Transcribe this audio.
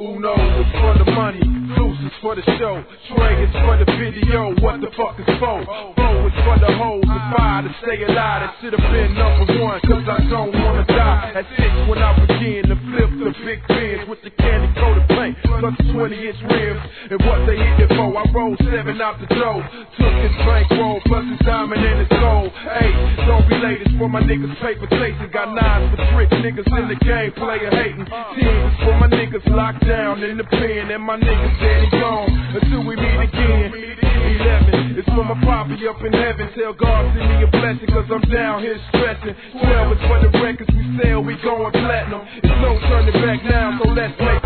Uno is for the money, Deuce is for the show, Trey is for the video, what the fuck is Foe? Foe is for the hoes, and fire to stay alive. That should've been #1, cause I don't wanna die. At 6 when I begin to flip the big pins with the candy coated paint, plus the 20-inch rims, and what they hit it for. I rolled 7 out the door, took his bankroll, plus his diamond and his gold. Hey, don't be late, it's for my niggas paper chasing, got 9s for trick niggas in the game, player hating. 10 is for my niggas locked down in the pen, and my niggas dead and gone until we meet again. 11 is for my poppy up in heaven, tell God send me a blessing, cause I'm down here stressing. 12 is for the records we sell, we going platinum. It's no turning back now, so let's make